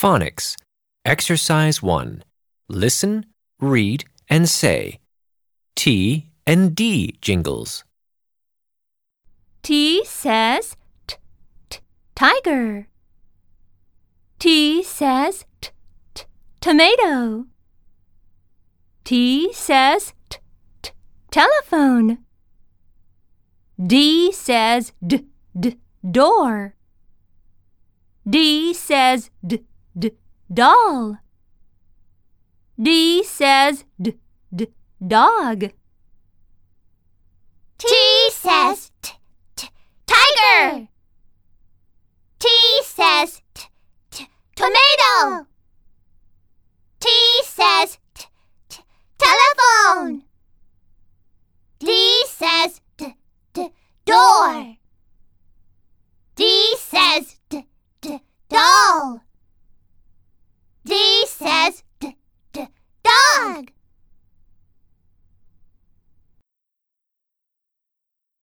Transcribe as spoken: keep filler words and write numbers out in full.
Phonics. Exercise one. Listen, read, and say. T and D jingles. T says t, t, tiger. T says t, t, tomato. T says t, t, telephone. D says d, d, door. D says d, d, doll. D says d, d, dog. T says t, t, tiger.